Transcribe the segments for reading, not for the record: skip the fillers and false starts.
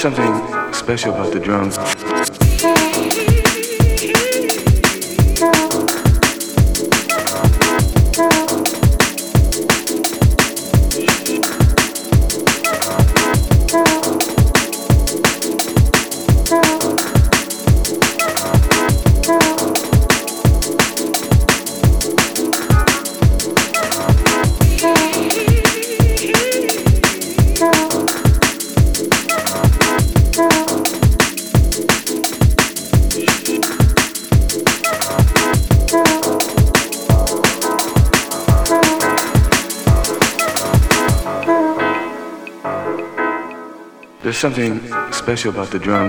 something special about the drums. There's something special about the drum.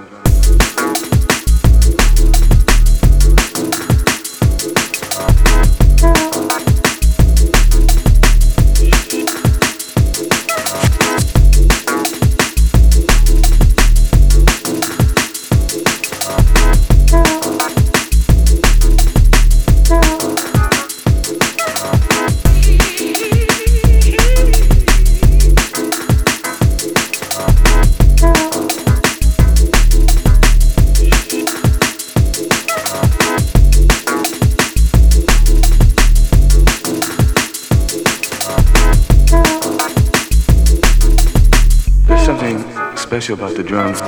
Something special about the drums.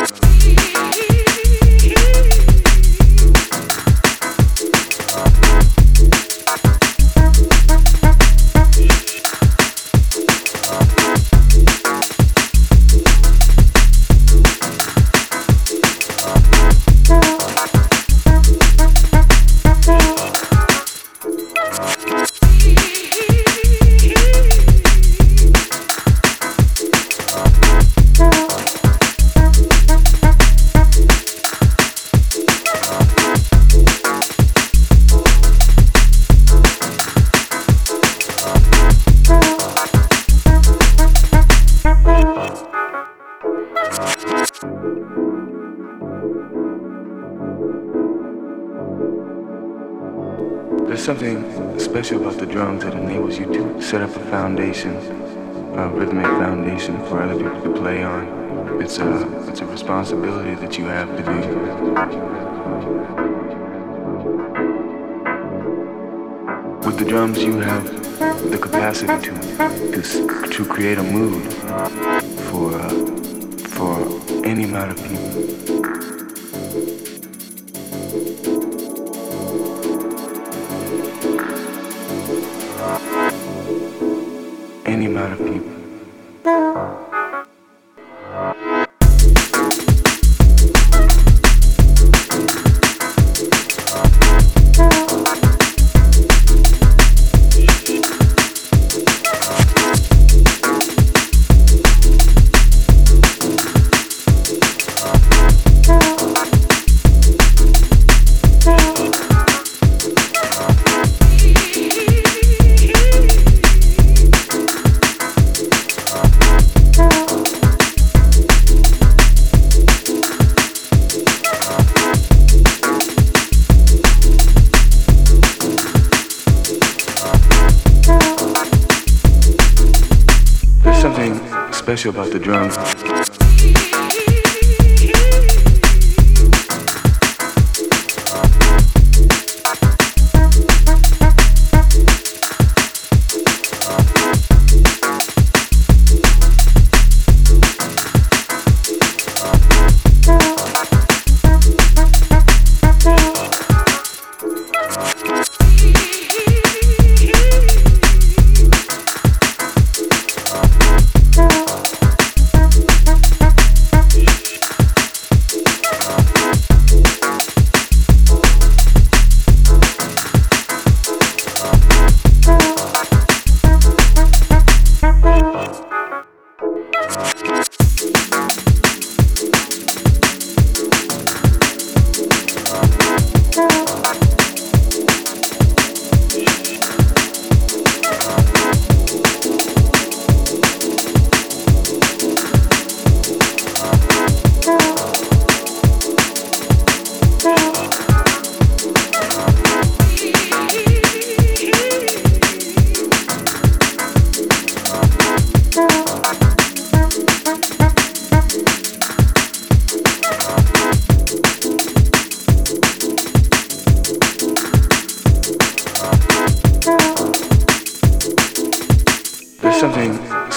There's something special about the drums that enables you to set up a foundation, a rhythmic foundation for other people to play on. It's a responsibility that you have to do. With the drums, you have the capacity to create a mood for any amount of people. Any amount of people. Something special about the drums.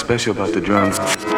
special about the drums